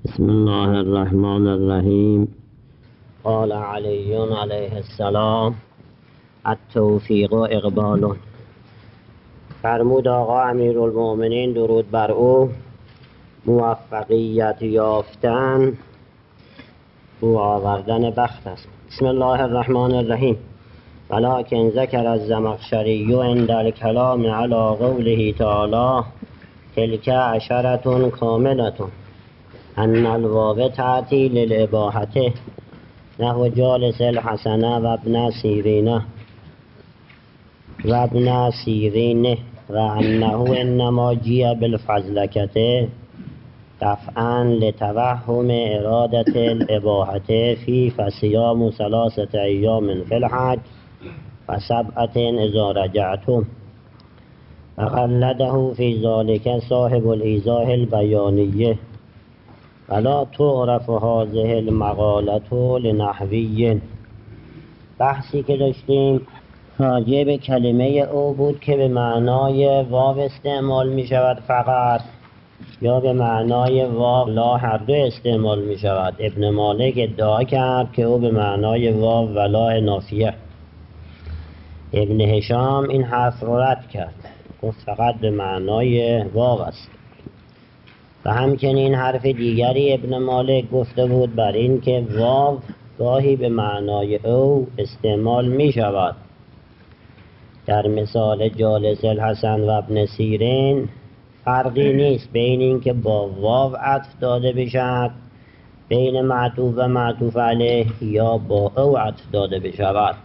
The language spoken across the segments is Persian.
بسم الله الرحمن الرحیم. قال علی علیه السلام: التوفیق اقبال. فرمود آقا امیرالمؤمنین درود بر او: موفقیت یافتن رو آوردن بخت است. بسم الله الرحمن الرحیم. ولکن ذکر الزمخشری عند الکلام علی قوله تعالی: تلک عشرة کاملة ان الواو تأتی للاباحة نحو جالس الحسن و ابن سیرین و انه انما جیع بالفضلکة دفعا لتوهم ارادة الاباحة فی فصیام 3 ایام فی الحج و 7 اذا رجعتم. فقلده فی ذلك صاحب الایضاح البیانیه. ولا تعرف هذه المقالة لنحوی. بحثی که داشتیم راجع به کلمه او بود که به معنای واو استعمال می شود فقط یا به معنای واو لا هر دو استعمال می شود. ابن مالک ادعا کرد که او به معنای واو و لا نافیه. ابن هشام این حرف را رد کرد، گفت فقط به معنای واو است. و همچنین حرف دیگری ابن مالک گفته بود بر این که واو گاهی به معنای او استعمال می شود. در مثال جالس الحسن و ابن سیرین فرقی نیست بین این که با واو عطف داده بشود بین معطوف و معطوف علیه یا با او عطف داده بشود.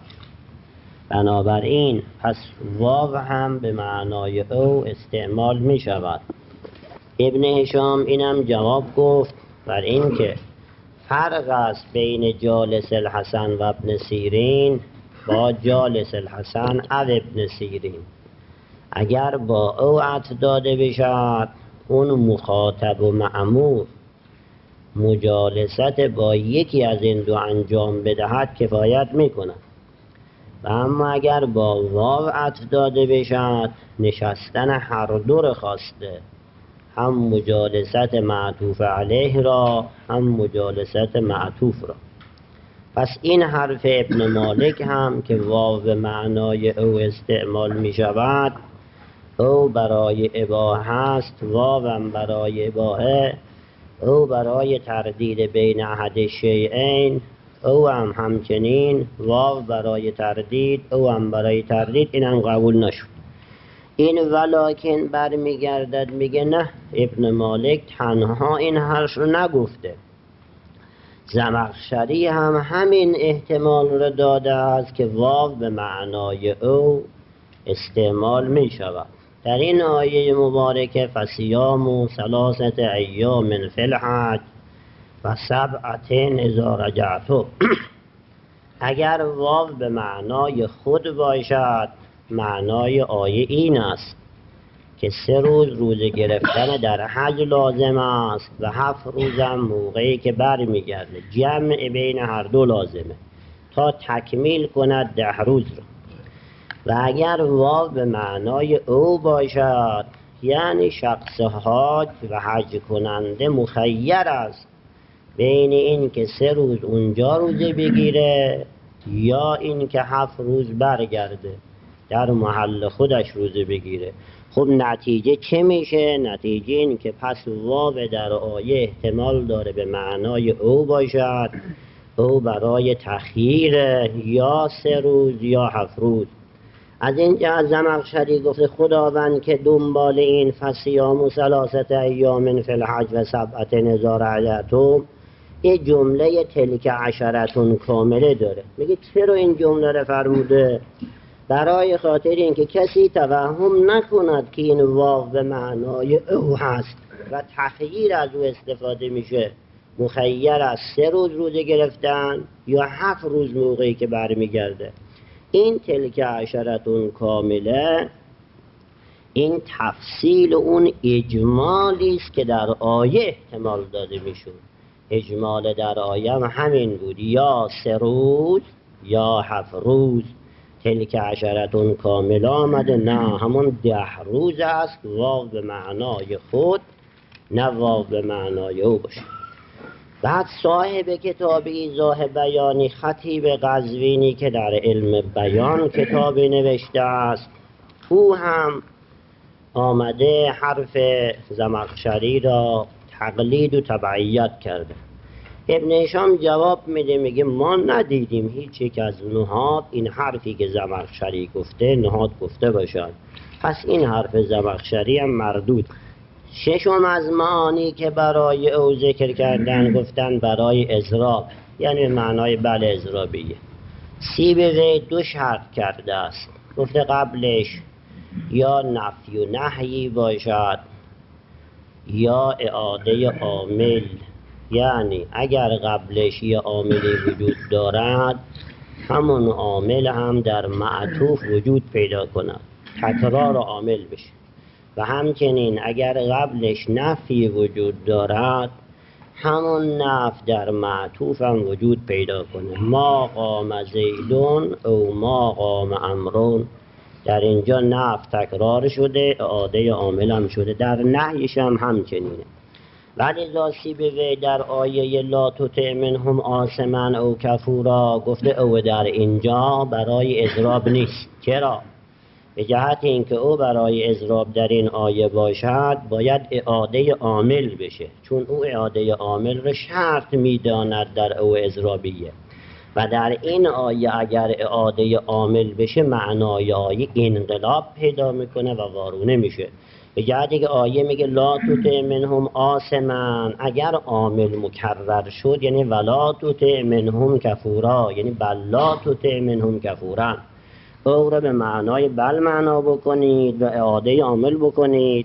بنابراین پس واو هم به معنای او استعمال می شود. ابن هشام اینم جواب گفت بر این که فرق است بین جالس الحسن و ابن سیرین با جالس الحسن و ابن سیرین. اگر با او عطف داده بشود اون مخاطب و مأمور مجالست با یکی از این دو انجام بدهد کفایت میکند. و اما اگر با واو عطف داده بشود نشستن هر دو را خواسته، هم مجالست معطوف علیه را هم مجالست معطوف را. پس این حرف ابن مالک هم که واو به معنای او استعمال می شود، او برای اباحه است، واو هم برای اباحه، او برای تردید بین احد شیئین، او هم همچنین واو برای تردید، او هم برای تردید. این هم قبول نشد. این ولکن برمیگردد میگه نه، ابن مالک تنها این حرف رو نگفته، زمخشری هم همین احتمال رو داده است که واو به معنای او استعمال می شود. در این آیه مبارکه فصیام 3 ایام فی الحج و 7 اذا رجعتم، اگر واو به معنای خود باشد معنای آیه این است که 3 روز روزه گرفتن در حج لازم است و 7 روز هم موقعی که برمیگرده. جمع بین هر دو لازمه تا تکمیل کند 10 روز رو. و اگر واو به معنای او باشد یعنی شخص حاج و حج کننده مخیر است بین این که 3 روز اونجا روزه بگیره یا این که 7 روز برگرده در محل خودش روزه بگیره. خب نتیجه چه میشه؟ نتیجه این که پس واو در آیه احتمال داره به معنای او باشد، او برای تخییر یا 3 روز یا 7 روز. از اینجا زمخشری گفته خداوند که دنبال این فصیام 3 ایام فی الحج و 7 اذا رجعتم این جمله تلک عشرة کامله داره. میگه چرا این جمله رو فرموده؟ برای خاطر اینکه کسی توهم نکند که این واو به معنای او هست و تخییر از او استفاده میشه. مخیر از 3 روز روزه گرفتن یا 7 روز موقعی که برمیگرده. این تلک عشرة کامله این تفصیل اون اجمالی است که در آیه احتمال داده میشود. اجمال در آیه هم همین بود، یا 3 روز یا 7 روز. تلک عشرة کامله آمده، نه همون 10 روز است. واو به معنای خود نه واو به معنای او باشه. بعد صاحب کتاب ایضاح بیانی خطیب قزوینی که در علم بیان کتابی نوشته است، او هم آمده حرف زمخشری را تقلید و تبعیت کرده. ابن هشام جواب میده، میگه ما ندیدیم هیچ یک از نحات این حرفی که زمخشری گفته نحات گفته باشد، پس این حرف زمخشری هم مردود. ششم از معانی که برای او ذکر کردن گفتن برای اضراب، یعنی معنای بل اضرابیه. سیبوی دو شرط کرده است، گفته قبلش یا نفی و نهی باشد یا اعاده عامل، یعنی اگر قبلش یه عاملی وجود دارد همون عامل هم در معطوف وجود پیدا کند، تکرار عامل بشه. و همچنین اگر قبلش نفی وجود دارد همون نفی در معطوف هم وجود پیدا کنه. ما قام زیدون او ما قام امرون، در اینجا نفی تکرار شده، اعاده عامل هم شده، در نهیش هم همچنینه. ولی سیبوی در آیه لا تطع منهم آثما او کفورا گفته او در اینجا برای اضراب نیست. چرا؟ به جهت اینکه او برای اضراب در این آیه باشد باید اعاده عامل بشه، چون او اعاده عامل را شرط میداند در او اضرابیه. و در این آیه اگر اعاده عامل بشه معنای آیه انقلاب پیدا میکنه و وارونه میشه. به جهتی که آیه میگه لا تطع منهم آثما، اگر عامل مکرر شد یعنی ولا تطع منهم کفورا، یعنی بل لا تطع منهم کفورا، او را به معنای بل معنا بکنید و اعاده عامل بکنید.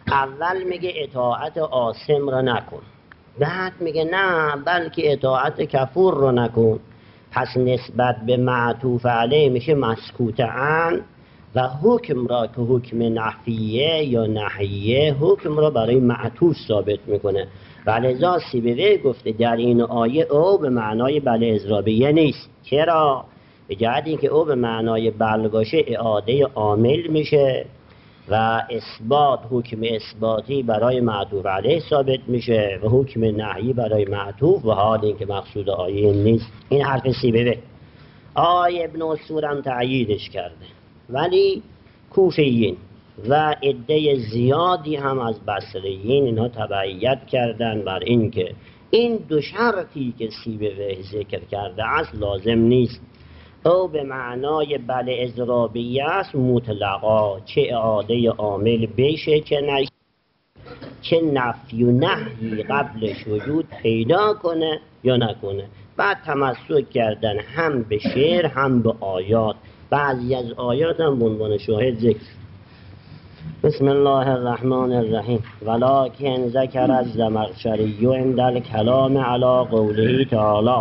اول میگه اطاعت آثم را نکن، بعد میگه نه بلکه اطاعت کفور را نکن. پس نسبت به معطوف علیه میشه مسکوت عن، و حکم را که حکم نفیه یا نهیه حکم را برای معطوف ثابت میکنه. و لذا سیبوی گفته در این آیه او به معنای بل اضرابیه نیست. چرا؟ به جهتی که او به معنای بل باشه اعاده عامل میشه و اثبات حکم اثباتی برای معطوف علیه ثابت میشه و حکم نهی برای معطوف، و حال این که مقصود آیه نیست. این حرف سیبوی. آقای ابن عثور هم تأییدش کرده، ولی کوفیین و عده زیادی هم از بصریین اینها تبعیت کردن بر این که این دو شرطی که سیبوی ذکر کرده است لازم نیست. او به معنای بل اضرابیه است مطلقا، چه اعاده عامل بشه چه نفی و نهی قبلش وجود پیدا کنه یا نکنه. بعد تمسک کردن هم به شعر هم به آیات، بعضی از آیات هم به عنوان شاهد ذکر. بسم الله الرحمن الرحیم. ولکن ذکر الزمخشری عند الکلام علی قوله تعالی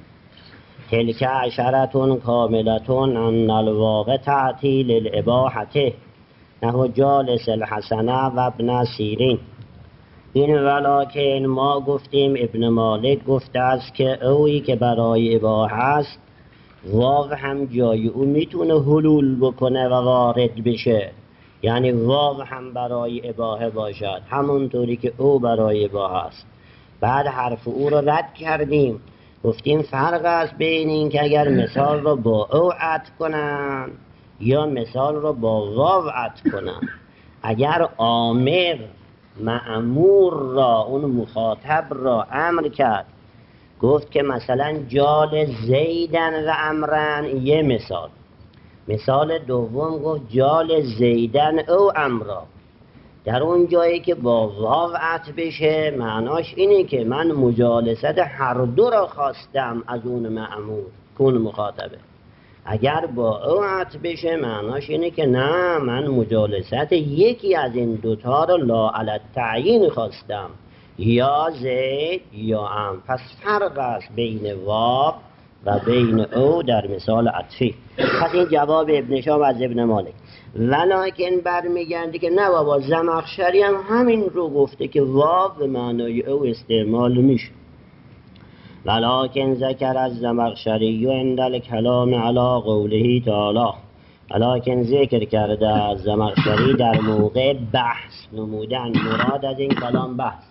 تلک عشرة کاملة ان الواقع تأتی للاباحة نحو جالس الحسنه و ابن سیرین. این ولکن ما گفتیم ابن مالک گفته است که اویی که برای اباحه است واو هم جای او میتونه حلول بکنه و وارد بشه، یعنی واو هم برای اباحه باشد همونطوری که او برای اباحه است. بعد حرف او رو رد کردیم، گفتیم فرق است بین این که اگر مثال رو با او عطف کنن یا مثال رو با واو عطف کنن. اگر آمر مأمور را، اون مخاطب را امر کرد، گفت که مثلا جال زیدن و امرن، یه مثال دوم گفت جال زیدن او امرا، در اون جایی که با واو عطف بشه معناش اینه که من مجالست هر دو را خواستم از اون مأمور که اون مخاطبه. اگر با او عطف بشه معناش اینه که نه من مجالست یکی از این دوتا را لا علی التعیین خواستم، یا زید یا ام. پس فرق است بین واو و بین او در مثال عطفی. پس این جواب ابن شهاب از ابن مالک. ولکن برمیگرده که نه بابا زمخشری هم همین رو گفته که واو به معنای او استعمال میشه. ولکن ذکر از زمخشری عند الکلام علی قوله تعالی، ولکن ذکر کرده از زمخشری در موقع بحث نمودن. مراد از این کلام بحث،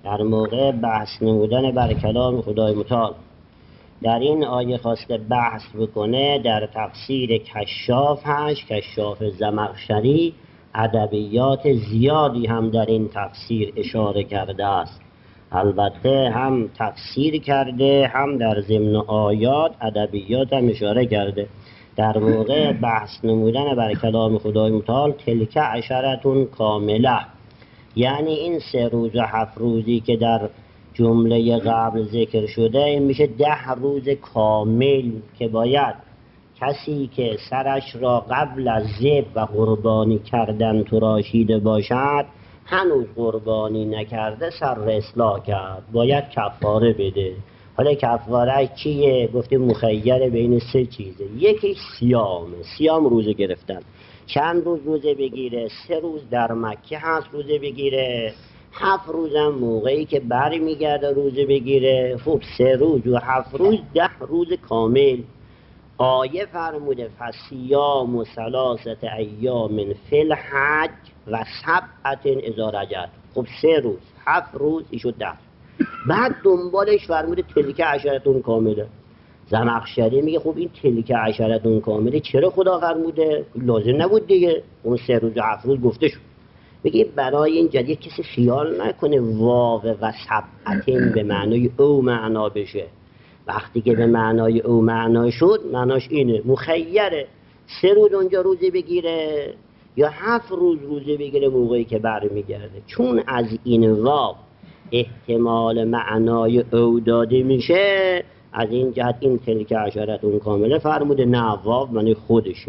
در موقع بحث نمودن بر کلام خدای متعال. در این آیه خواسته بحث بکنه در تفسیر کشاف هست، کشاف زمخشری. ادبیات زیادی هم در این تفسیر اشاره کرده است. البته هم تفسیر کرده، هم در ضمن آیات ادبیات هم اشاره کرده. در موقع بحث نمودن بر کلام خدای متعال تلک عشرتون کامله، یعنی این 3 روز و 7 روزی که در جمله قبل ذکر شده، این میشه 10 روز کامل که باید کسی که سرش را قبل از ذبح و قربانی کردن تراشیده باشد، هنوز قربانی نکرده، سر را اصلاح کرد، باید کفاره بده. حالا کفاره چیه؟ گفتیم مخیر بین 3 چیزه. یکی سیام روزه گرفتن. چند روز روزه بگیره؟ 3 روز در مکه هست روزه بگیره، 7 روزم موقعی که بر میگرده روزه بگیره. خب 3 روز و 7 روز 10 روز کامل. آیه فرموده فصیام و 3 ایام فی الحج و 7 اذا رجعتم. خب 3 روز 7 روز ایشو 10. بعد دنبالش فرموده تلک عشرتون کامله. زمخشری میگه خب این تلک عشرتون کامله چرا خدا فرموده؟ لازم نبود دیگه، اون 3 روز و 7 روز گفته شد. میگه برای این جدید کسی خیال نکنه واو و 7 به معنای او معنا بشه. وقتی که به معنای او معنا شد، معناش اینه مخیره. 3 روز اونجا روزه بگیره یا 7 روز روزه بگیره موقعی که برمیگرده. چون از این واو احتمال معنای او داده میشه، از این جهت این تلک عشرتون کامله فرموده، نه واو معنی خودشه.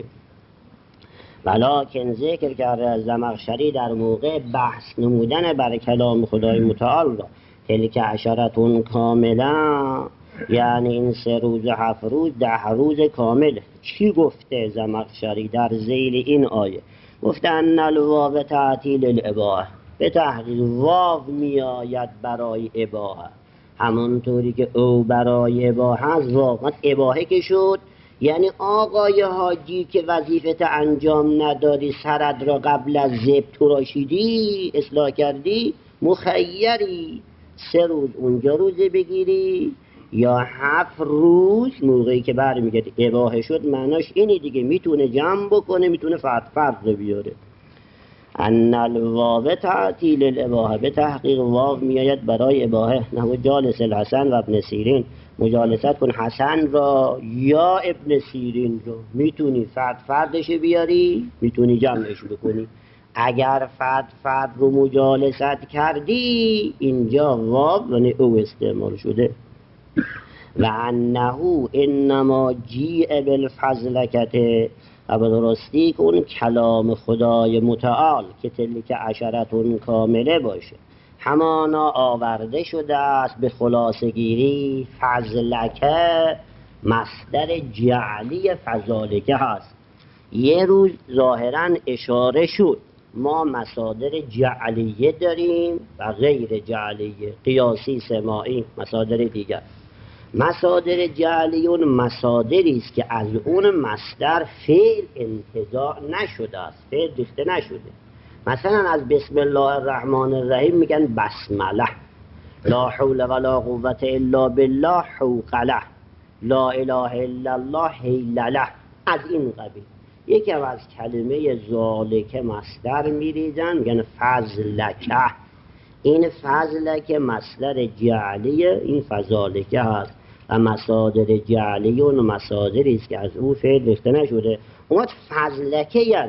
ولکن ذکر کرده از زمخشری در موقع بحث نمودن بر کلام خدای متعال را تلک عشرتون کامله، یعنی این 3 روز و 7 روز 10 روز کامل. چی گفته زمخشری در ذیل این آیه؟ گفته ان الواو تعطیل الاباحه، به تحقیق واو می آید برای اباحه، همونطوری که او برای اباحه است. واو اباحه که شد، یعنی آقای حاجی که وظیفت انجام ندادی، سرت را قبل از ذبح تراشیدی، اصلاح کردی، مخیری 3 روز اونجا روزه بگیری یا 7 روز موقعی که برمیگردی. اباحه شد معناش اینی دیگه، میتونه جمع بکنه، میتونه فرد بیاره. ان الواو تعطیل الاباحه، به تحقیق واو میآید برای اباحه. نحو جالس الحسن و ابن سیرین، مجالست کن حسن را یا ابن سیرین را. میتونی فردش بیاری، میتونی جمعش بکنی. اگر فرد رو مجالست کردی، اینجا واو یعنی او استعمال شده. و انه انما جیء بالفضلکه، و به درستی که اون کلام خدای متعال که تلک عشرتون کامله باشه، همانا آورده شده است. به خلاصه گیری فضلکه مصدر جعلی فضالکه هست. یه روز ظاهرا اشاره شد ما مصادر جعلیه داریم و غیر جعلیه، قیاسی، سماعی، مصادر دیگر. مصادر جعلی اون مصادری است که از اون مصدر فعل انتزاع نشده است، فعل ریخته نشده. مثلا از بسم الله الرحمن الرحیم میگن بسمله، لا حول ولا قوة الا بالله حوقله، لا اله الا الله حیلله. از این قبیل. یکی از کلمه ذالکه مصدر میریزن میگن فضلکه. این فضلکه مصدر جعلیه، این فضالکه هست. و مصادر جعلی اون مصادری است که از او فعل ریخته نشده. اومد فضلکه یعنی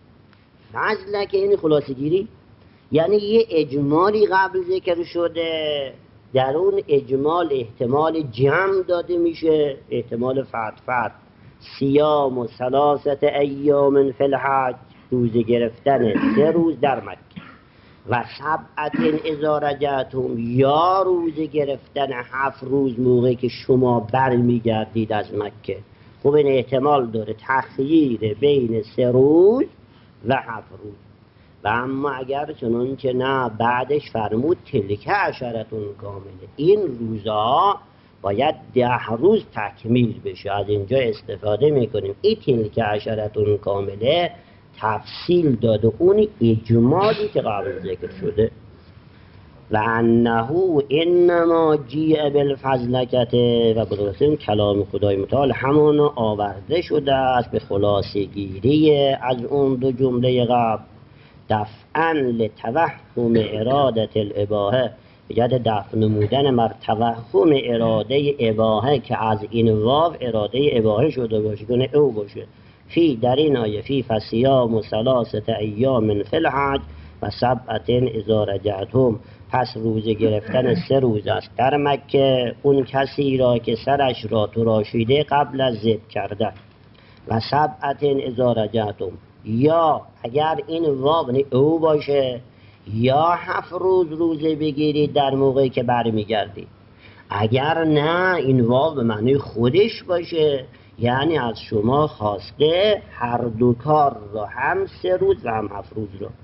فضلکه یعنی خلاصه گیری، یعنی یه اجمالی قبل ذکر شده، در اون اجمال احتمال جمع داده میشه، احتمال فرد. سیام و 3 ایام فی الحج، روزه گرفتن 3 روز در مکه. و 7 اذا رجعتم، یا روزه گرفتن 7 روز موقعی که شما برمیگردید از مکه. خب این احتمال داره تخییر بین 3 روز و 7 روز. و اما اگر چنانچه نه، بعدش فرمود تلک عشرتون کامله، این روزها باید 10 روز تکمیل بشه. از اینجا استفاده میکنیم این تلک عشرتون کامله تفصیل داده اون اجمالی که قبل ذکر شده. و انه انما جیع بالفضلکته و بدرستین کلام خدای متعال همون آورده شده است به خلاصه گیری از اون دو جمله قبل، دفعاً لتوهم ارادت الاباحه، به جهت دفع نمودن بر توهم اراده اباحه که از این واو اراده اباحه شده باشه، کنه او باشه. فی در این آیه فی فصیام و ثلاثه ایام فی الحج و سبعة اذا رجعتم، پس روزه گرفتن 3 روز است در مکه اون کسی را که سرش را تراشیده قبل از ذبح کردن، و 7 اذا رجعتم، یا اگر این واو او باشه یا 7 روز روزه بگیرید در موقعی که برمیگردید. اگر نه این واو به معنی خودش باشه، یعنی از شما خواسته هر دو کار را، هم 3 روز و هم 7 روز را.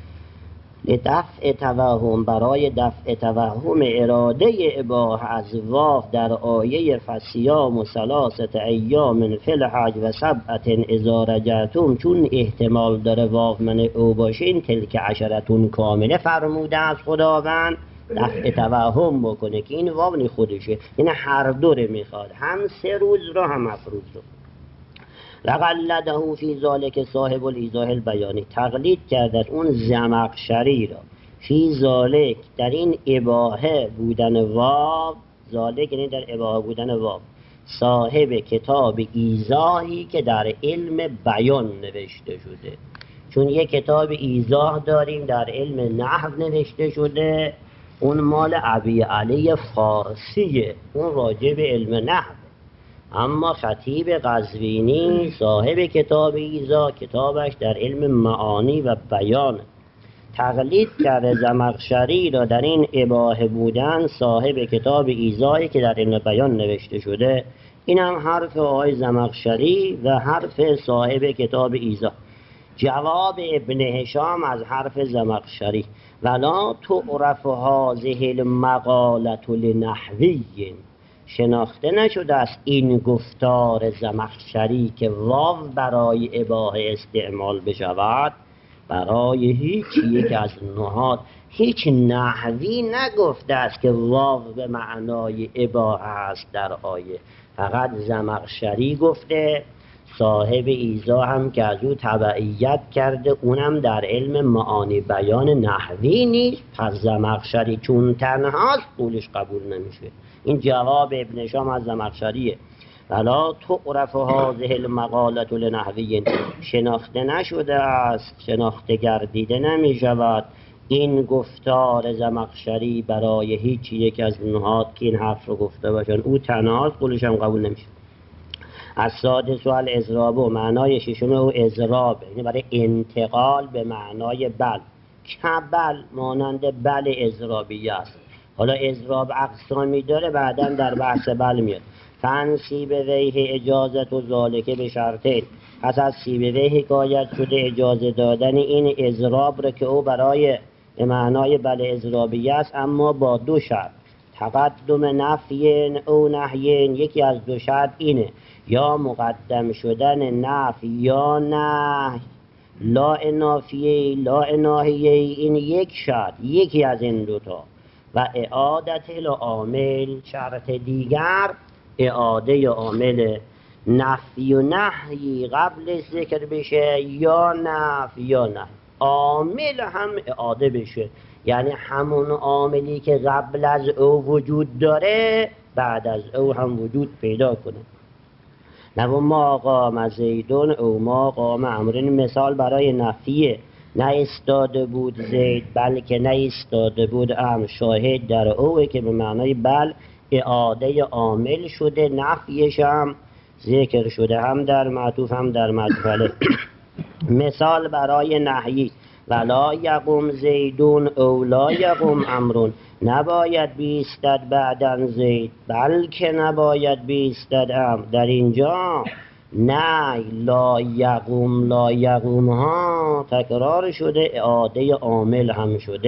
لدفع توهم، برای دفع توهم اراده اباحه از واو در آیه فصیام و ثلاثه ایام فی الحج و 7 اذا رجعتم، چون احتمال داره واو من او باشین، تلک عشرتون کامله فرموده از خداوند، دفع توهم بکنه که این واو خودشه، یعنی هر دوره میخواد، هم 3 روز را هم 7 روز را. لقلده فی ذالک صاحب الایضاح البیانی، تقلید کرده اون زمخشری را فی ذالک در این اباحه بودن واو، ذالک یعنی در اباحه بودن واو، صاحب کتاب ایضاحی که در علم بیان نوشته شده. چون یک کتاب ایضاح داریم در علم نحو نوشته شده، اون مال ابی علی فارسیه، اون راجع به علم نحو. اما خطیب قزوینی صاحب کتاب ایضاح، کتابش در علم معانی و بیان. تقلید کرده زمخشری را در این اباحه بودن صاحب کتاب ایضاحی که در علم بیان نوشته شده. این هم حرف آقای زمخشری و حرف صاحب کتاب ایضاح. جواب ابن هشام از حرف زمخشری: ولا تعرف هذه المقالة لنحوی، شناخته نشده است این گفتار زمخشری که واو برای اباحه استعمال بشود برای هیچ یک از نحات. هیچ نحوی نگفته است که واو به معنای اباحه است در آیه، فقط زمخشری گفته. صاحب ایضاح هم که از او تبعیت کرده، اونم در علم معانی بیان نحوی نیست، پس زمخشری چون تنهاست قولش قبول نمیشه. این جواب ابن هشام از زمخشریه. ولا تعرف هذه المقالة لنحوی، شناخته نشده است، شناخته گردیده نمی شود این گفتار زمخشری برای هیچ یک از نحات که این حرف رو گفته باشن، او تنهاست قولش هم قبول نمیشه. از سادس و الاضراب، و معنای ششم او اضراب، یعنی برای انتقال به معنای بل، کبل مانند بل اضرابی است. حالا اضراب اقسامی داره، بعدا در بحث بل میاد. فنسی به ویه اجازت و ذالکه به شرطه، پس از سیبویه حکایت شده اجازه دادن این اضراب را که او برای به معنای بل اضرابی است، اما با 2 شرط: تقدم نفیین او نهیین، یکی از 2 شرط اینه، یا مقدم شدن نفی یا نهی، لا نافیه لا ناهیه، این یک شرط، یکی از این 2 تا. و اعادت العامل، شرط دیگر اعاده عامل، نفی و نهی قبل ذکر بشه یا نفی یا نهی، عامل هم اعاده بشه، یعنی همون عاملی که قبل از او وجود داره بعد از او هم وجود پیدا کنه. نو ما قام زیدون او ما قام عمرو، مثال برای نفیه، نه استاده بود زید بلکه نه استاده بود امر، شاهد در اوه که به معنای بل اعاده عامل شده، نفیش هم ذکر شده، هم در معطوف هم در مدخله. مثال برای نهی: ولا یقوم زیدون او لا یقوم امرون، نباید بیستد بعدن زید بلکه نباید بیستد امر. در اینجا نه لا یقوم ها تکرار شده، اعاده عامل هم شده،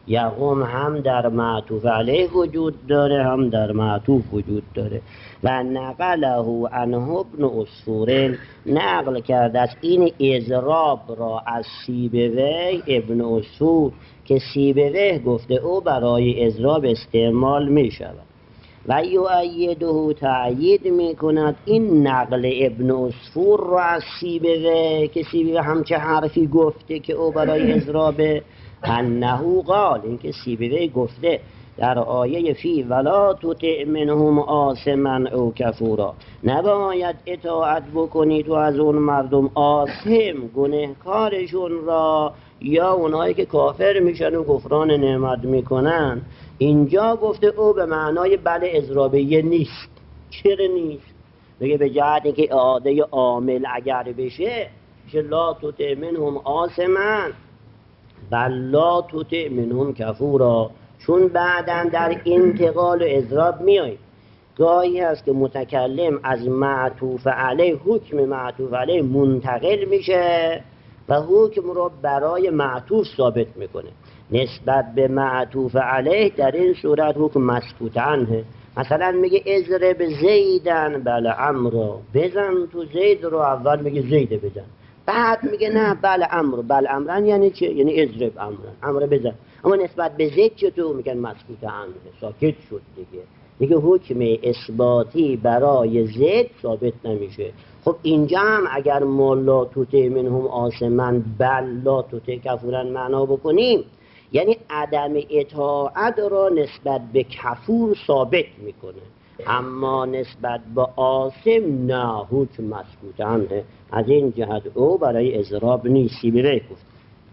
یقوم هم در معطوف علیه وجود داره، هم در معطوف وجود داره. و نقله عنه ابن عصفور، نقل کرده از این اضراب را از سیبوی ابن عصفور که سیبوی گفته او برای اضراب استعمال می شود. و یؤیده، تأیید می کند این نقل ابن عصفور را از سیبوی که سیبوی همچه حرفی گفته که او برای اضراب، انه قال، این که سیبوی گفته در آیه فی ولا تطع منهم آثما او کفورا، نباید اطاعت بکنی تو از اون مردم آثم گنهکارشون را یا اونایی که کافر میشن و کفران نعمت میکنن. اینجا گفته او به معنای بل اضرابیه نیست. چرا نیست؟ بگه به جهت اینکه اعاده عامل اگر بشه لا تطع منهم آثما بل لا تطع منهم کفورا، چون بعداً در انتقال و اضراب میاییم. گاهی هست که متکلم از معطوف علیه، حکم معطوف علیه منتقل میشه و حکم رو برای معطوف ثابت میکنه. نسبت به معطوف علیه در این صورت حکم مسکوت عنه. مثلا میگه اضرب زیدن بل عمرو، بزن تو زید رو، اول میگه زید بزن، بعد میگه نه بل عمرو. بل عمرن یعنی چه؟ یعنی اضرب عمرن، عمرو بزن. اما نسبت به زید چطور؟ میگن مسکوت عنه، ساکت شد دیگه. میگه حکم اثباتی برای زید ثابت نمیشه. خب اینجا هم اگر ما لا تطع منهم آثما بل لا تطع کفورا معنا بکنیم، یعنی عدم اطاعت را نسبت به کفور ثابت میکنه، اما نسبت به آثم نه، حکم مسکوت عنه. از این جهت او برای اضراب نیستی بره گفت.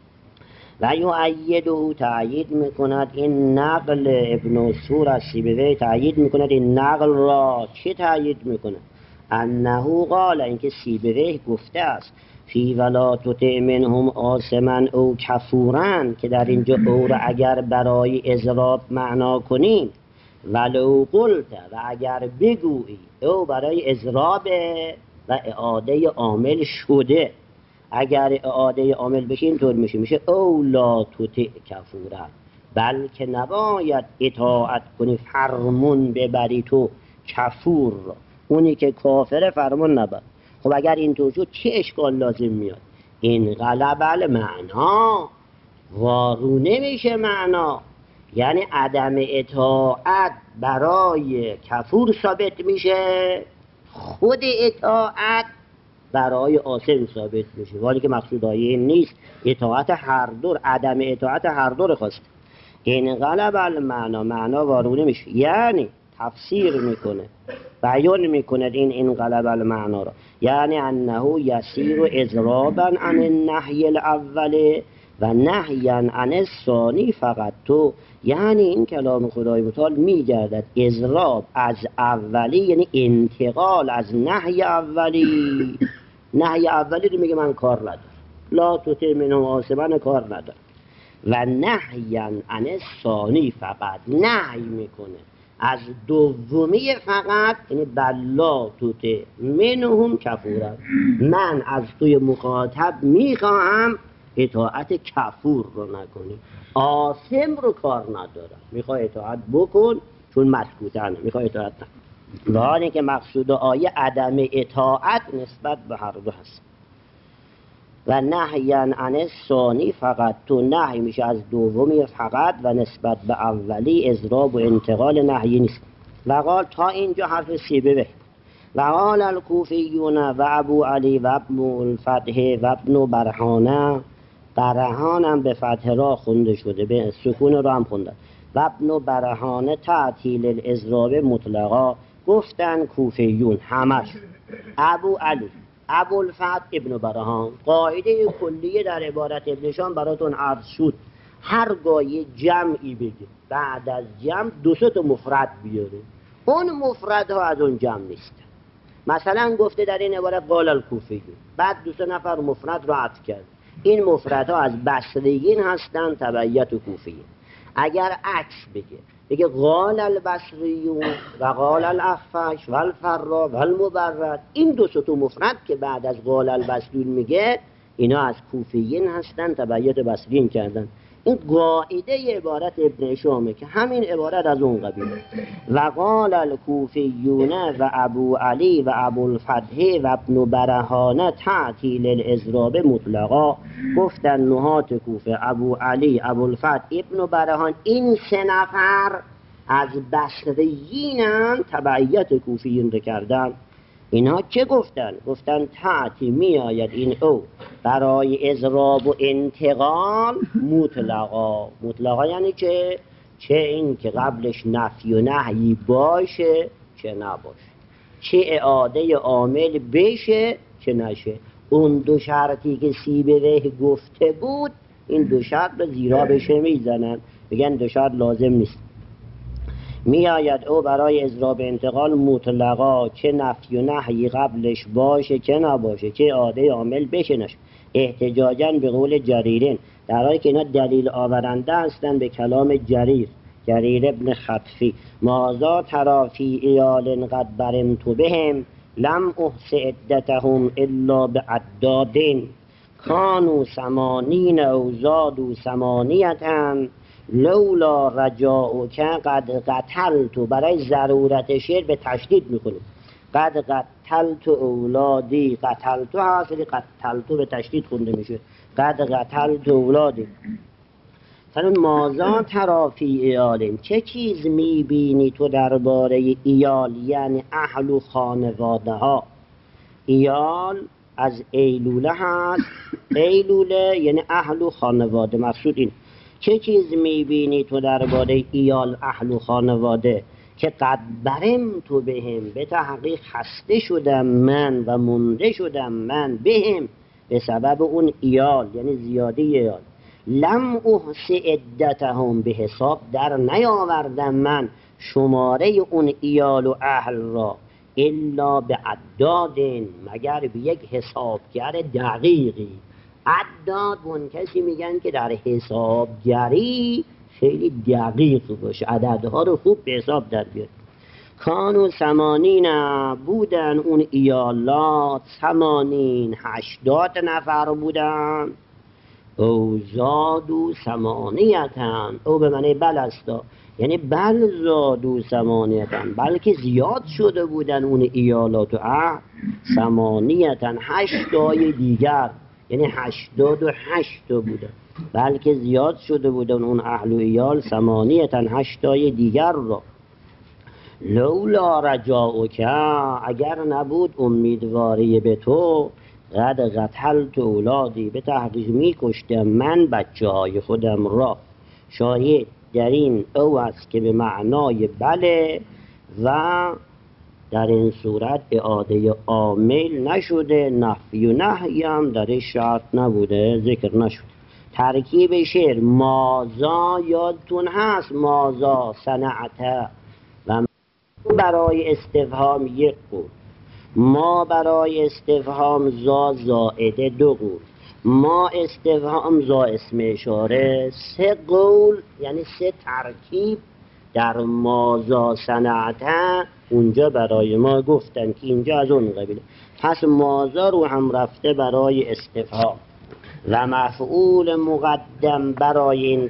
و یؤیده، تأیید میکند این نقل ابن عصفور از سیبوی، تأیید میکند این نقل را. چه تأیید میکند؟ انه قال، اینکه سیبوی گفته است فی ولا تطع منهم آثما او کفورا، که در اینجا او را اگر برای اضراب معنا کنیم، ولو قلت، و اگر بگویی او برای اضراب و اعاده عامل شده، اگر اعاده عامل بشه اینطور میشه او لا تطع کفورا، بلکه نباید اطاعت کنی، فرمون ببری تو کفور را، اونی که کافر فرمون نبر. خب اگر اینطور شد چه اشکال لازم میاد؟ این غلب المعنا، وارونه میشه معنا، یعنی عدم اطاعت برای کفور ثابت میشه، خود اطاعت برای آثم ثابت میشه، ولی که مقصود آیه نیست. اطاعت هر دور، عدم اطاعت هر دور خواست. این غلب المعنا، معنا وارونه میشه، یعنی تفسیر میکنه، بیان میکنه این غلب المعنا را، یعنی انه یسیر اضرابا عن النهی الاول و نهیا عن الثانی فقط تو، یعنی این کلام خدای متعال میگردد اضراب از اولی، یعنی انتقال از نهی اولی. نهی اولی رو میگه من کار ندارم، لا تطع منهم آثما کار ندارم، و نهیا عن الثانی فقط، نهی میکنه از دومی فقط، یعنی بلا تطع منهم کفورا، من از توی مخاطب میخواهم اطاعت کفور رو نکنی، آثم رو کار ندارم، میخوای اطاعت بکن چون مسکوتن، میخوای اطاعت نکن. و حالی که مقصود آیه عدم اطاعت نسبت به هر دو هست. و نهیا عن الثانی فقط تو، نهی میشه از دومی فقط و نسبت به اولی اضراب و انتقال نهی نیست. و قال، تا اینجا حرف سیبوی. و قال الکوفیون و ابو علی و ابن الفتح و ابن برهانه، برهان هم به فتح را خونده شده، به سکون را هم خونده، و ابن برهانه تعطیل الاضراب مطلقا، گفتن کوفیون همش. ابو علی، ابو الفتح، ابن برهان. قاعده کلیه در عبارت ابنشان براتون عرض شد، هرگاه جمعی بگه بعد از جمع دو سه تا مفرد بیاره، اون مفردها از اون جمع نیست. مثلا گفته در این عبارت قال الکوفیون، بعد دو سه نفر مفرد رو عطف کرد، این مفردها از بصریین هستن تبعیت و کوفیین. اگر عکس بگه قال البصریون و قال الاخفش و الفرا و المبرد، این دو سه تا مفرد که بعد از قال البصریون میگه اینا از کوفیین هستن تبعیت بصریین کردن. این قاعده عبارت ابن شامه که همین عبارت از اون قبیله. و قال الکوفیون و ابو علی و ابو الفتح و ابن برهانه تعطیل الازراب مطلقا. گفتن نحات کوفه ابو علی، ابو الفتح، ابن برهان، این سه نفر از بصریینن تبعیت کوفیین رو کردن. اینها چه گفتن؟ گفتن تعطی می آید این او برای اضراب و انتقال مطلقا. مطلقا یعنی چه این که قبلش نفی و نهی باشه چه نباشه، چه اعاده عامل بشه چه نشه. اون دو شرطی که سیبویه گفته بود این دو شرط رو زیرا بشه میزنن، بگن دو شرط لازم نیست. می آید او برای اضراب انتقال مطلقا، چه نفی و نهی قبلش باشه چه نباشه، چه عاده عامل بشه نشه. احتجاجاً به قول جریرین، در حالی که اینا دلیل آورنده هستند به کلام جریر ابن خطفی. مازا ترافی ایال قد برمت بهم لم احس عدتهم الا بعدادین کانوا 80 او زادوا 8 لولا رجاؤک قد قتلت. برای ضرورت شعر به تشدید میکنیم. قد قتلت اولادی، قتلت حاصلی قتلت به تشدید خونده میشه. قد قتلت اولادی. فرمود مازا ترافی ایالیم، چه چیز میبینی تو درباره ایال، یعنی اهل و خانواده ها. ایال از ایلوله هست، ایلوله یعنی اهل و خانواده. مقصود این چه چیز میبینی تو درباره ایال اهل و خانواده که قد برم تو بهم، به تحقیق خسته شدم من و مونده شدم من بهم به سبب اون ایال، یعنی زیاده ایال. لم احس عدتهم، به حساب در نیاوردم من شماره اون ایال و اهل را، الا به عدادین، مگر به یک حسابگر دقیقی. عداد اون کسی میگن که در حسابگری خیلی دقیق باشه، عددها رو خوب به حساب در بیاره. کانوا 80 بودن اون ایالات، 80 نفر بودن. او زادوا 8 او به معنی بل استا، یعنی بل زادوا 8 بلکه زیاد شده بودن اون ایالات و 8 8 دیگر، یعنی 88 بودن، بلکه زیاد شده بودن اون اهل و ایال 8 دیگر را. لولا رجاؤک، اگر نبود امیدواری به تو، قد قتلت اولادی، به تحقیق می کشتم من بچه های خودم را. شاهد در این او است که به معنای بله و در این صورت اعاده عامل نشده، نفی و نهی هم در شرط نبوده، ذکر نشده. ترکیب شعر مازا یادتون هست، مازا صنعت و برای استفهام یک قول، ما برای استفهام زا زائده 2 قول، ما استفهام زا اسم اشاره 3 قول، یعنی 3 ترکیب در مازا صنعته اونجا برای ما گفتن که اینجا از اون قبیله. پس مازا رو هم رفته برای استفهام و مفعول مقدم برای این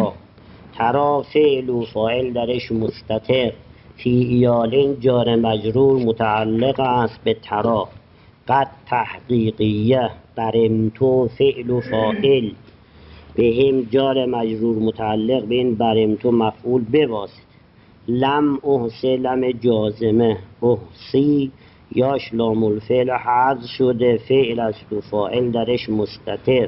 ترا فعل و فاعل درش مستتر، فی ایالین جار مجرور متعلق است به ترا. قد تحقیقیه برمتو فعل و فاعل، به هم جار مجرور متعلق به این برمتو مفعول بواسط. لم احسی لم جازمه، احسی یاش لام الفعل حذف شده، فعل است و فاعل درش مستتر.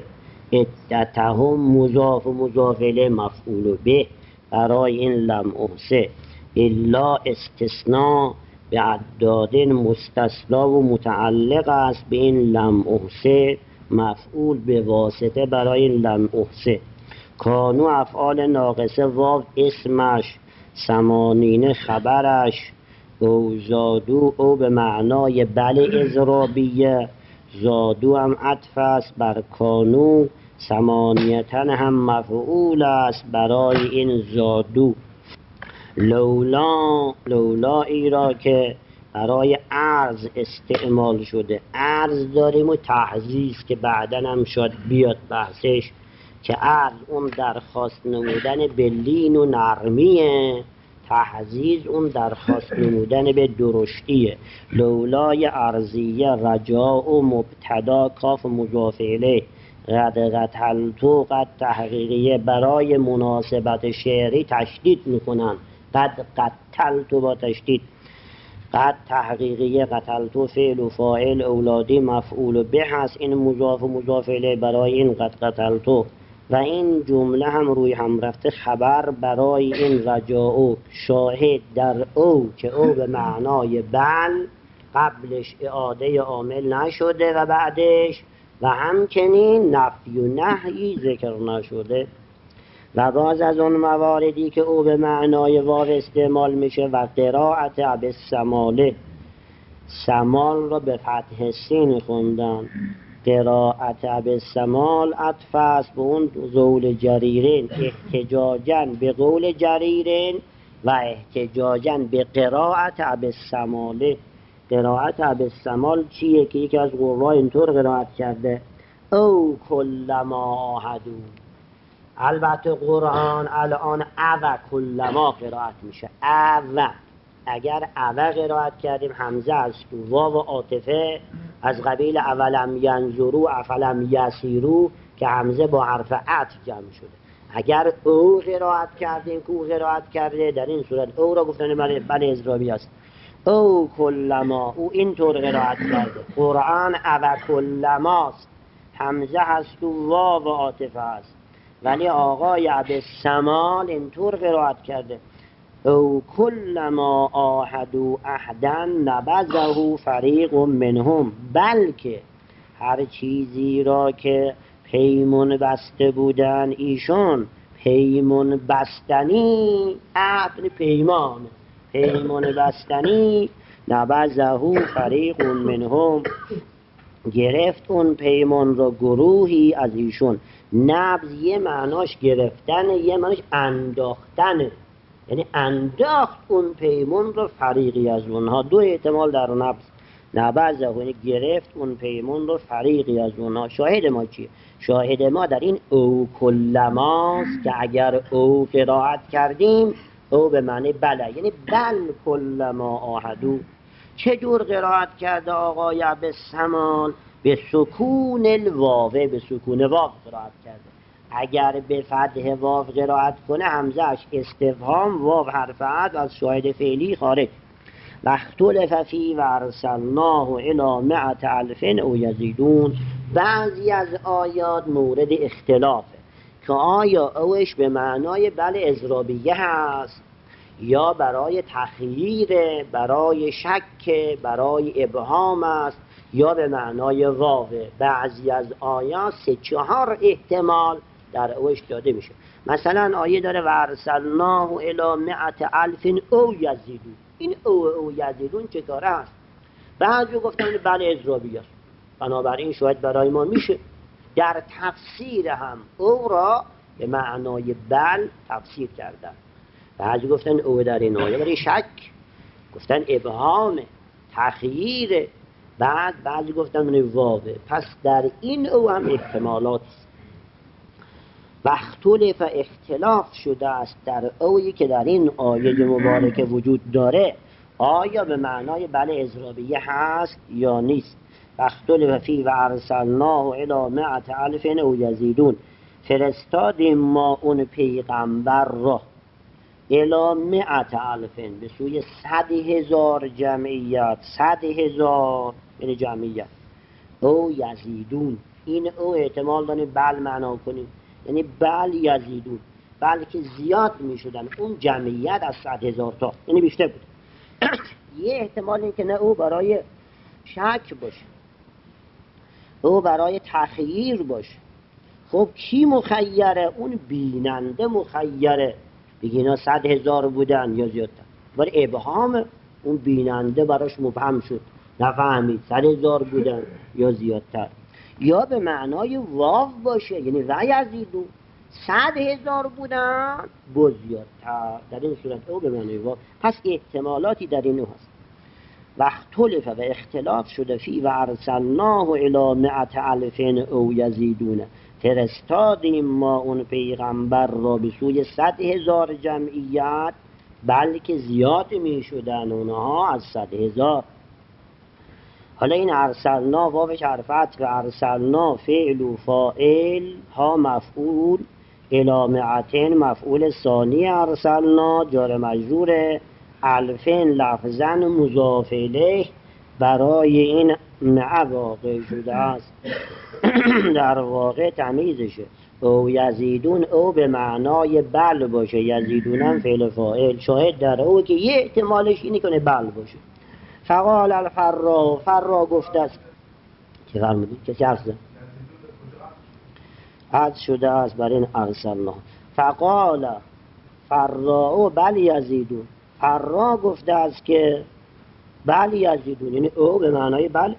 عدتهم مضاف و مضاف الیه مفعول به برای این لم احسی. الا استثناء به عدادین مستثنا و متعلق است به این لم احسی، مفعول به واسطه برای این لم احسی. کانو افعال ناقصه واو اسمش، 80 خبرش، او زادو او به معنای بل اضرابیه، زادو هم عطف است بر کانو، 8 هم مفعول است برای این زادو. لولا ای را که برای عرض استعمال شده، عرض داریم و تحزیز که بعدن هم شاید بیاد بحثش، که از اون درخواست نمودن به لین و نرمیه، تحزیز اون درخواست نمودن به درشتیه. لولای ارضیه رجاء و مبتدا کاف مضاف الیه، قد قتلتو قد تحقیقیه برای مناسبت شعری تشدید میکنن، قد قتلتو با تشدید، قد تحقیقیه قتلتو فعل و فاعل اولادی مفعول به هست، این مضاف و مضاف الیه برای این قد قتلتو، و این جمله هم روی هم رفته خبر برای این رجاء، شاهد در او که او به معنای بل، قبلش اعاده عامل نشده و بعدش، و همچنین نفی و نهی ذکر نشده. و باز از اون مواردی که او به معنای واو استعمال میشه و قرائت بالسماله، سمال را به فتح سین خوندن، قرائت بالسمال عطف است به اون قول جریرین، احتجاجاً به قول جریرین و احتجاجاً به قرائت بالسماله. قرائت بالسمال چیه که یکی از قرآن اینطور قرائت کرده او کلما آهدو. البته قرآن الان او کلما قرائت میشه، او. اگر او قرائت کردیم همزه از تو واو عاطفه از قبیل اولم ینظروا افلم یسیروا که همزه با حرف عطف جمع شده. اگر او قرائت کردیم که او قرائت کرده، در این صورت او را گفتن بله اضرابی است. او کلما، او اینطور قرائت کرده. قرآن او کلماست، همزه هست تو واو عاطفه است، ولی آقای بالسمال اینطور قرائت کرده او کلما آهدوا عهدا نبذه فریق منهم، بلکه هر چیزی را که پیمان بسته بودن ایشون، پیمان بستنی، عهد پیمان، پیمان بستنی، نبذه فریق منهم، گرفت اون پیمان را گروهی از ایشون. نبذ یه معناش گرفتن، یه معناش انداختنه، یعنی انداخت اون پیمان را فریقی از اونها. دو احتمال در نبذ، نبذه یعنی گرفت اون پیمان را فریقی از اونها. شاهد ما چیه؟ شاهد ما در این او کلماست که اگر او قرائت کردیم او به معنی بله، یعنی بل کلما آهدو. چه جور قرائت کرده آقای بالسمال؟ به سکون الواوه، به سکون واو قرائت کرده. اگر به فتح واو قرائت کنه همزهش استفهام، واو حرف عطف از شاهد فعلی خارج. و اختلف فی و ارسلناه الی 100,000 او یزیدون. بعضی از آیات مورد اختلافه که آیا اوش به معنای بل اضرابیه هست یا برای تخییر، برای شک، برای ابهام است، یا به معنای واوه. بعضی از آیات 3-4 احتمال در اوش داده میشه. مثلا آیه داره و ارسلناه الی 100,000 او یزیدون. این او یزیدون چه کاره است؟ بعضی گفتن بله اضرابی است، بنابراین شاید برای ما میشه. در تفسیر هم او را به معنای بل تفسیر کردن. بعضی گفتن او در این آیه برای شک، گفتن ابهام، تخییر. بعضی گفتن واوه. پس در این او هم احتمالات است. و اختلاف اختلاف شده است در اویی که در این آیه مبارکه وجود داره، آیا به معنای بله اضرابیه هست یا نیست. و اختلاف فی و ارسلناه الی 100,000 او یزیدون. فرستادیم ما اون پیغمبر را الی 100,000 به سوی 100,000 جمعیت، 100,000 یعنی جمعیت. او یزیدون، این او احتمال داریم بل معنا کنیم، یعنی بل یزیدون، بلکه زیاد می شدن اون جمعیت از 100,000 تا، یعنی بیشتر بود. یه احتمال این که نه او برای شک باشه، او برای تخییر باشه. خب کی مخیره؟ اون بیننده مخیره، بگی اینا 100,000 بودن یا زیادتر. برای ابهام اون بیننده براش مبهم شد، نفهمید 100,000 بودن یا زیادتر. یا به معنای واو باشه، یعنی و یزیدون 100,000 بودن با زیادتر، در این صورت او به معنای واو. پس احتمالاتی در این هست. و اختلف و اختلاف شده فی و ارسلناه الی 100,000 او یزیدون، فرستادیم ما اون پیغمبر را به سوی 100,000 جمعیت، بلکه زیاد می شدن اونها از 100,000. حالا این ارسلنا واوش حرف عطف، ارسلنا فعل و فاعل ها مفعول، الی 200 مفعول ثانی، ارسلنا جار مجرور، 1000 لفظاً مضاف الیه برای این مع واقع شده است. در واقع تمیزشه. او یزیدون، او به معنای بل باشه، یزیدون هم فعل فاعل، شاهد در او که یه احتمالش اینی کنه بل باشه. فقال الفرا، فرا گفته است، چه فرمودید؟ کسی حرف زد؟ عد شده است بر این ارسلنا. فقال فرا بل یزیدون، فرا گفته است که بل یزیدون، یعنی او به معنای بل.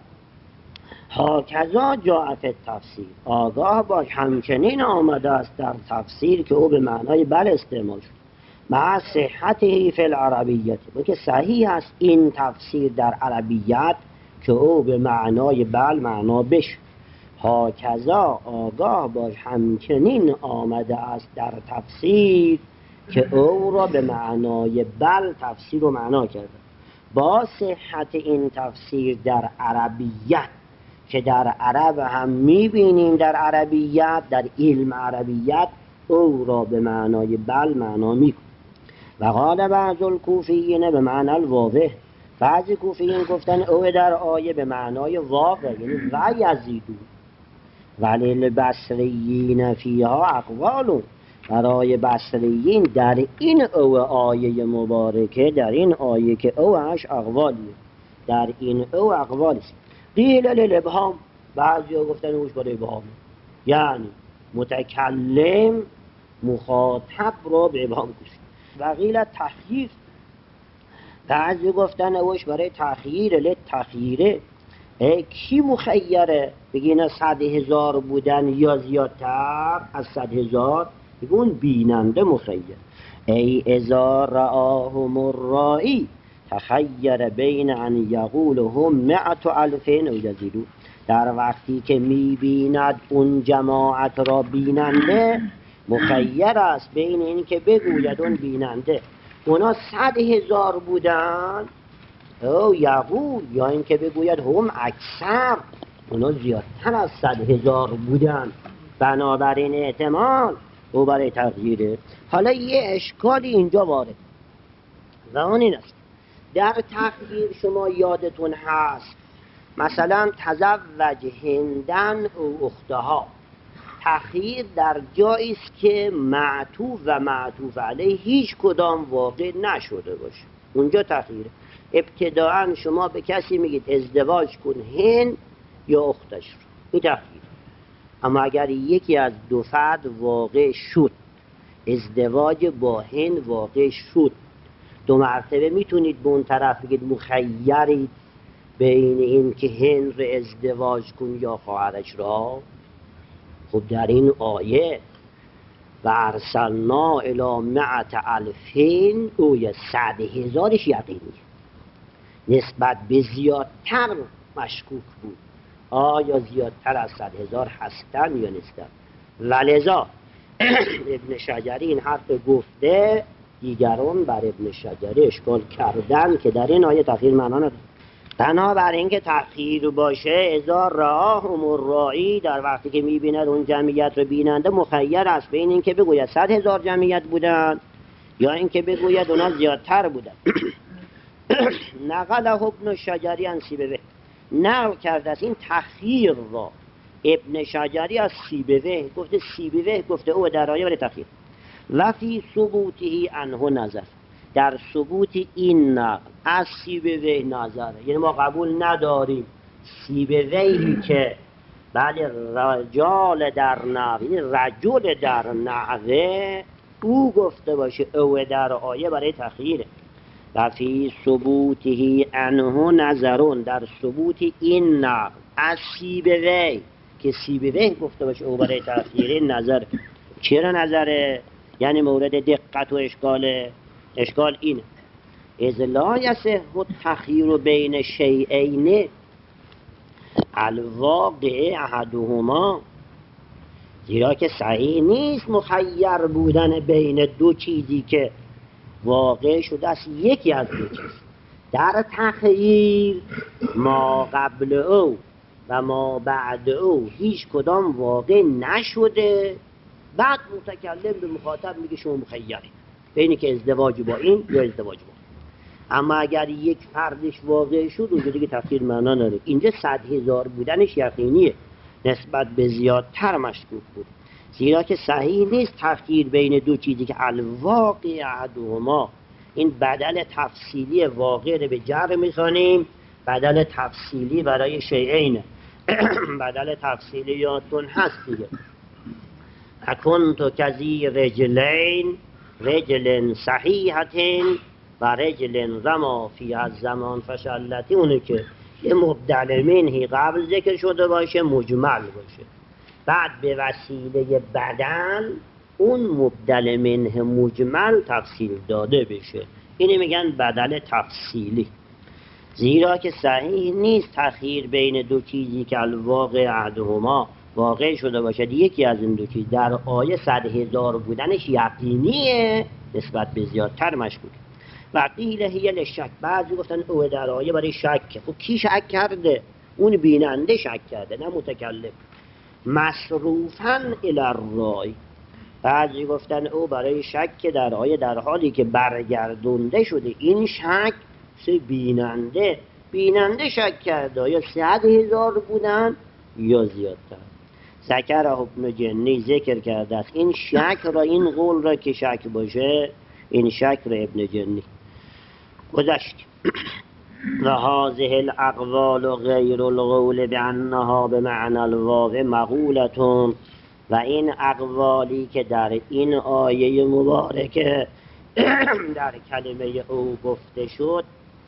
هاکذا جاء فی التفسیر، آگاه باش همچنین آمده است در تفسیر که او به معنای بل استعمال شد، مع صحته فی العربیت، که صحیح است این تفسیر در عربیت که او به معنای بل معنا بشه. هاکذا آگاه باش همچنین آمده است در تفسیر که او را به معنای بل تفسیر و معنا کرده، با صحت این تفسیر در عربیت که در عرب هم میبینیم، در عربیت، در علم عربیت او را به معنای بل معنا میکن. و قال بعض الکوفیین به معنی الواوه، بعضی کوفیین گفتن او در آیه به معنای واو، یعنی و یزیدون. ولی البصریین فیها اقوالون، برای بصریین در این او آیه مبارکه، در این آیه که اوش اقوالیه، در این او اقوالیست. قیل للابهام، بعضی ها گفتن اوش برای ابهام، یعنی متکلم مخاطب را به ابهام کشید. و قیل تخییر، بعضی گفتن اوش برای تخییر، لتخییره، کی مخیره؟ بگین 100,000 بودن یا زیادتر از 100,000، بگون بیننده مخیر. ای اذا رآهم الرائی تخیر بین ان یقول هم 100,000 او یزیدون، در وقتی که میبیند اون جماعت را بیننده، مخیر است بین این که بگوید اون بیننده اونا 100,000 بودن او یقول، یا این که بگوید هم اکثر اونا زیادتر از 100,000 بودن، بنابراین احتمال او برای تغییره. حالا یه اشکالی اینجا وارد و اون این است، در تغییر شما یادتون هست مثلا تزوج هندن او اختها، تغییر در جایی است که معطوف و معطوف علیه هیچ کدام واقع نشده باشه، اونجا تغییره. ابتداعا شما به کسی میگید ازدواج کن هند یا اختش رو، این تغییر. اما اگر یکی از دو فرد واقع شد، ازدواج با هند واقع شد، دو مرتبه میتونید به اون طرف بگید مخیرید بین این که هند رو ازدواج کن یا خواهرش را. خب در این آیه و ارسلنا الی 100,000 او 100,000ش یقینیه، نسبت به زیادتر مشکوک بود، آیا زیادتر از 100,000 هستن یا نیستن. ولذا ابن شجری این حرف گفته، دیگران بر ابن شجری اشکال کردن که در این آیه تغییر معنا نداره. بنابراین اینکه تغییر باشه، اذا رآهم الرائی، در وقتی که میبیند اون جمعیت رو بیننده، مخیر است بین این که بگوید 100,000 جمعیت بودن یا این که بگوید اونا زیادتر بودن. نقله ابن شجری عن سیبویه، نقل کرده از این تخییر را ابن شجری از سیبویه، گفته سیبویه گفته او در آیه برای تخییر. و فی ثبوته عنه نظر، در ثبوت این نقل از سیبویه نظره، یعنی ما قبول نداریم سیبویهی که بله رجال در نقل، رجل در نقل او گفته باشه او در آیه برای تخییره. و فی ثبوته عنه نظرون، در ثبوت این نقل از سیبویه که سیبویه گفته باشه او برای تخییره نظر. چرا نظره؟ یعنی مورد دقت و اشکال اینه اذ لا یصح التخییر بین شیئین الواقع احدهما، زیرا که صحیح نیست مخیر بودن بین دو چیزی که واقع شده است یکی از دو چیز. در تخییر ما قبل او و ما بعد او هیچ کدام واقع نشده، بعد متکلم به مخاطب میگه شما مخیری بینی که ازدواج با این یا ازدواج با. اما اگر یک فردش واقع شد اونجا دیگه تفسیر معنا نداره. اینجا 100,000 بودنش یقینیه، نسبت به زیادتر مشکوک بود، زیرا که صحیح نیست تفسیر بین دو چیزی که الواقع احدهما. این بدل تفصیلی واقع رو به جر میخوانیم، بدل تفصیلی برای شیئین. بدل تفصیلی یادتون هست دیگه، اکنتو کذی رجلین رجل صحیحتین و رجل رما فی از زمان فشلتی، اونه که یه مبدل منهی قبل ذکر شده باشه مجمل باشه، بعد به وسیله بدل اون مبدل منه مجمل تفصیل داده بشه. اینه میگن بدل تفصیلی، زیرا که صحیح نیست تخییر بین دو چیزی که الواقع احدهما واقع شده باشد یکی از این دو چیز. در آیه 100,000 بودنش یقینیه، نسبت به زیادتر مشکوک. و قیل هی للشک، بعضی گفتن او در آیه برای شک. خب کی شک کرده؟ اون بیننده شک کرده نه متکلم. مصروفاً الی الرای، بعضی گفتن او برای شک در آیه در حالی که برگردونده شده این شک سه بیننده شک کرده، یا 100,000 بودن یا زیادتر. ذکر ابن جنی ذکر کرده است این شک را، این قول را که شک باشه، این شک را ابن جنی گذشت. و هذه الاقوال غیر القول بانها بمعنى الواو مقولتون، و این اقوالی که در این آیه مبارکه در کلمه او گفته شد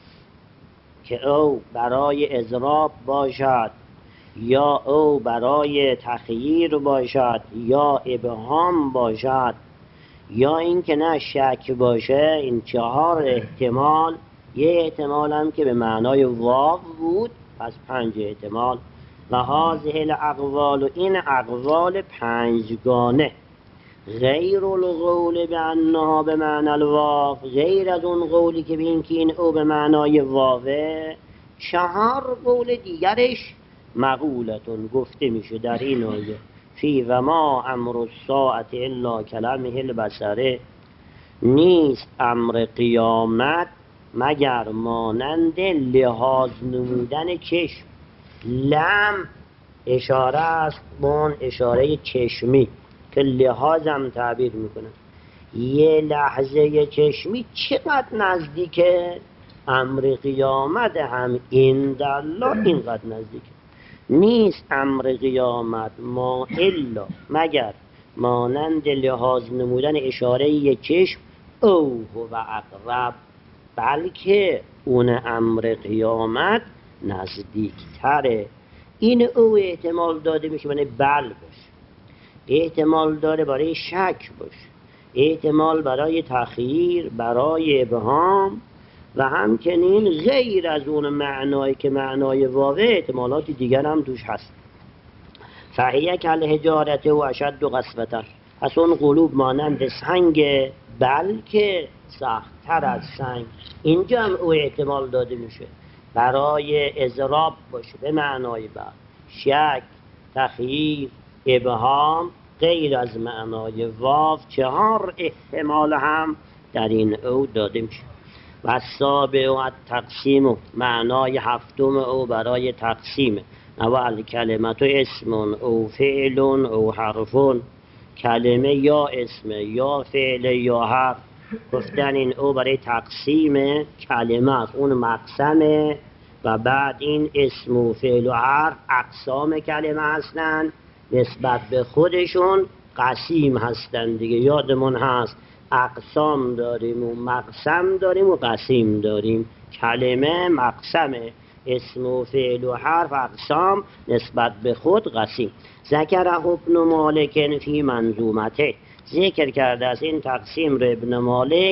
که او برای اضراب باشد یا او برای تخییر باشد یا ابهام باشد یا اینکه نه شک باشه، این 4 احتمال، یه احتمال هم که به معنای واو بود، پس 5 احتمال. و هذه الاقوال، این اقوال 5گانه، غیر القول بانها به معنی الواو، غیر از اون قولی که بین که این او به معنای واوه، 4 قول دیگرش مقولتون گفته میشه در این آیه. فی و ما امر الساعت الا کلمه البصره، نیست امر قیامت مگر مانند لحاظ نمودن چشم. لم اشاره است بون اشاره چشمی که لحاظم تعبیر میکنه. یه لحظه چشمی چقدر نزدیکه، امر قیامت هم این دلا اینقدر نزدیکه. نیست امر قیامت ما الا مگر مانند لحاظ نمودن اشاره چشم، او و اقرب، بلکه اون امر قیامت نزدیکتره. این او احتمال داده میشه من بل باشه، احتمال داره برای شک باشه، احتمال برای تخییر، برای ابهام، و همچنین غیر از اون معنایی که معنای واقع، احتمالات دیگر هم توش هست. فهیه کل حجارت و اشد و قسوتن، پس اون قلوب مانند سنگ بلکه سخت‌تر از سنگ. اینجا هم او احتمال داده میشه برای اضراب باشه به معنای بعد، شک، تخییر، ابهام، غیر از معنای واو. 4 احتمال هم در این او داده میشه. و سابع و تقسیم، معنای 7 او برای تقسیم. اول کلمت اسم او فعل او حرفون، کلمه یا اسم یا فعل یا حرف. گفتن این او برای تقسیم کلمه است، اون مقسمه، و بعد این اسم و فعل و حرف اقسام کلمه هستن، نسبت به خودشون قسیم هستن دیگه. یادمون هست اقسام داریم و مقسم داریم و قسیم داریم. کلمه مقسمه، اسم و فعل و حرف اقسام، نسبت به خود قسیم. ذکر ابن مالک فی منظومته، ذکر کرده از این تقسیم رو ابن مالک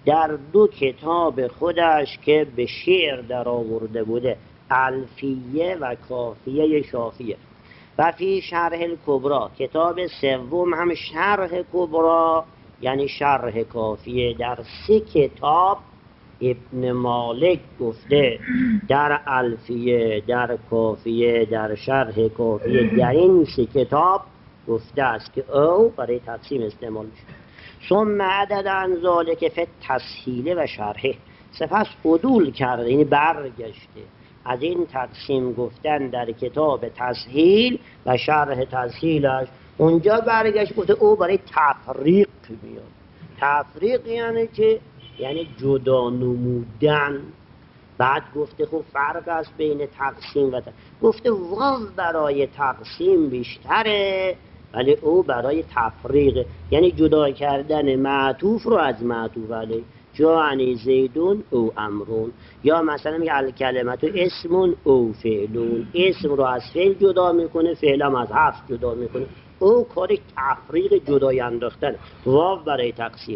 در دو کتاب خودش که به شعر در آورده بوده، الفیه و کافیه شافیه، و فی شرح الکبری، کتاب سوم هم شرح کبری یعنی شرح کافیه. در 3 کتاب ابن مالک گفته، در الفیه، در کافیه، در شرح کافیه، در این 3 کتاب گفته است که او برای تقسیم استعمال میشه. ثم عدد عن ذلک فی التسهیل و شرحه، سپس عدول کرده، یعنی برگشته از این تقسیم گفتن در کتاب تسهیل و شرح تسهیلش، اونجا برگشت گفته او برای تفریق میاد. تفریق یعنی که یعنی جدا نمودن. بعد گفته خب فرق است بین تقسیم و گفته واو برای تقسیم بیشتره ولی او برای تفریق، یعنی جدا کردن معطوف رو از معطوف علیه. جاءنی زیدون او امرون، یا مثلا میگه الکلمت اسمون او فعلون، اسم رو از فعل جدا میکنه، فعلم از حرف جدا میکنه. او کار تفریق جدای انداختن، واو برای تقسیم.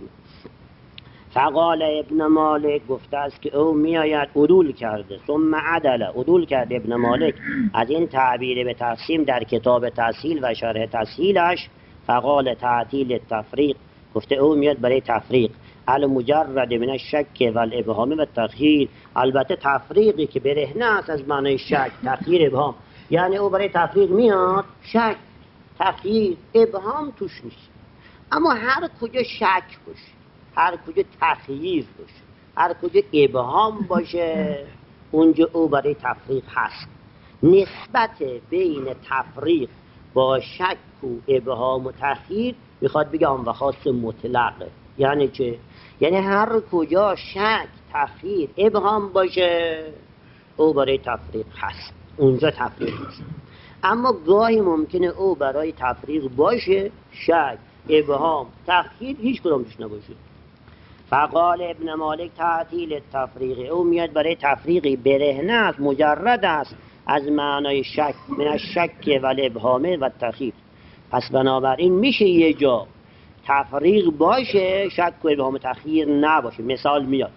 فقال ابن مالک گفته است که او میآید عدول کرده، ثم عدل، عدول کرده ابن مالک از این تعبیر به تقسیم در کتاب تسهیل و شرح تسهیلش. فقال تعطیل التفریق، گفته او میاد برای تفریق، المجرد من الشک و الابهام و التخییر. البته تفریقی که برهنه است از معنای شک، تخییر، ابهام، یعنی او برای تفریق میاد، شک، تخییر، ابهام توش نیست. اما هر کجا شک باشه، هر کجا تخییر باشه، هر کجا ابهام باشه، اونجا او برای تفریق هست. نسبت بین تفریق با شک و ابهام و تخییر میخواد بگه آن و خاص مطلقه. یعنی چه؟ یعنی هر کجا شک، تخییر، ابهام باشه او برای تفریق هست، اونجا تفریق هست. اما گاهی ممکنه او برای تفریق باشه، شک، ابهام، تخییر هیچ کدام توش نباشه. فقال ابن مالک تعطیل التفریق، او میاد برای تفریقی برهنه است، مجرد است از معنای شک، من الشک و الابهام و التخییر. پس بنابراین میشه یه جا تفریق باشه، شک و ابهام و تخییر نباشه. مثال میاد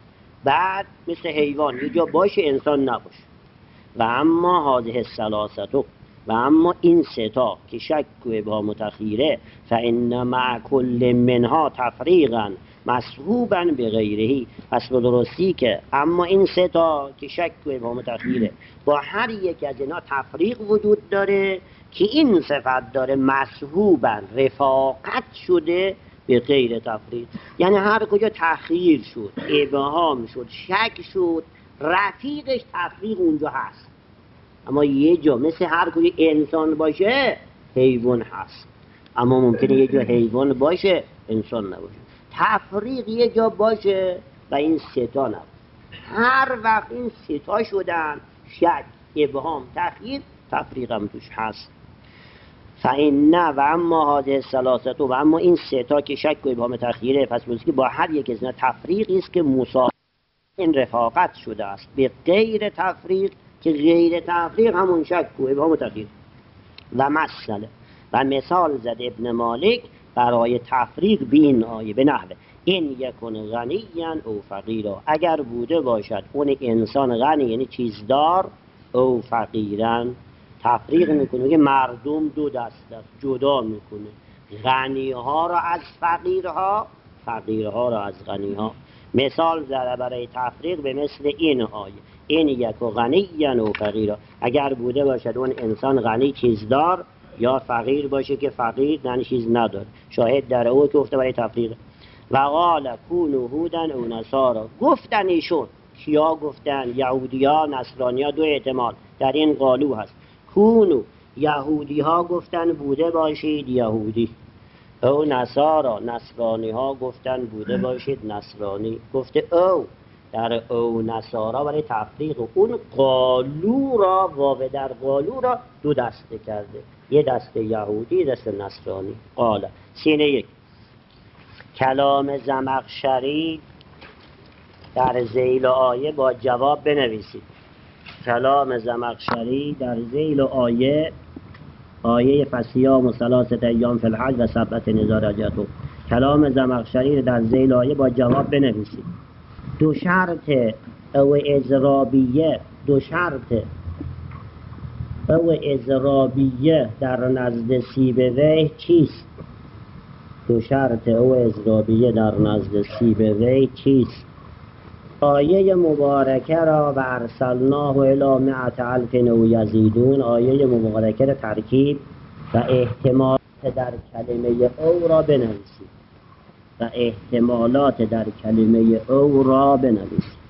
بعد مثل حیوان یه جا باشه، انسان نباشه. و اما هذه الثلاثه، و اما این 3 تا که شک و ابهام و تخییره، فان مع کل منها تفریقا مسحوبا بغیرهی، پس به درستی که اما این 3 تا که شک و ابهام و تخییره با هر یک از اینا تفریق وجود داره که این صفت داره، مسحوبا، رفاقت شده به غیر تفریق. یعنی هر کجا تخییر شد، ابهام شد، شک شد، رفیقش تفریق اونجا هست. اما یه جا مثل هر کجا انسان باشه حیوان هست، اما ممکنه یه جا حیوان باشه انسان نباشه. تفریق یه جا باشه و این 3 تا نباشه. هر وقت این 3 تا شدن، شک، ابهام، تخییر، تفریق هم توش هست. فإن و اما هذه الثلاثه، و اما این 3 تا که شک و ابهام تخییره، پس بودی که با هر یک از اینا تفریقی است که این رفاقت شده است به غیر تفریق، که غیر تفریق همون شک و ابهام و تخییر. و مسئله و مثال زد ابن مالک برای تفریق بین آیه به نحوه این یکون غنیاً او فقیرا، اگر بوده باشد اون انسان غنی یعنی چیزدار، او فقیرا، تفریق میکنه، میگه مردم 2 دست است، جدا میکنه، غنی ها را از فقیرها، فقیرها را از غنی ها. مثال زده برای تفریق به مثل این آیه این یکو غنیاً او فقیرا، اگر بوده باشد اون انسان غنی چیزدار، یا فقیر باشه که فقیر یعنی چیز نداره. شاهد در او که گفته برای تفریق. و قال کونوا هودا او نصارا، گفتن ایشون، کیا گفتن؟ یهودی ها، نصرانی ها. 2 احتمال در این قالو هست. کونو، یهودی ها گفتن بوده باشید یهودی، او نصارا، نصرانی ها گفتن بوده باشید نصرانی. گفته او در او نصارا برای تفریق، اون قالو را، واو در قالو را 2 دسته کرده، یه دسته یهودی، یه دسته نصرانی. قال سینه 1. کلام زمخشری در ذیل آیه با جواب بنویسید. کلام زمخشری در ذیل آیه، آیه فصیام و 3 ایام فی الحج و 7 نزار رجعتو. کلام زمخشری در ذیل آیه با جواب بنویسید. دو شرط او اضرابیه، دو شرط او اضرابیه در نزد سیبویه چیست؟ دو شرط او اضرابیه در نزد سیبویه چیست؟ آیه مبارکه را و ارسلناه الی 100,000 او یزیدون، آیه مبارکه را ترکیب و احتمالات در کلمه او را بنویسید و احتمالات در کلمه او را بنویسید.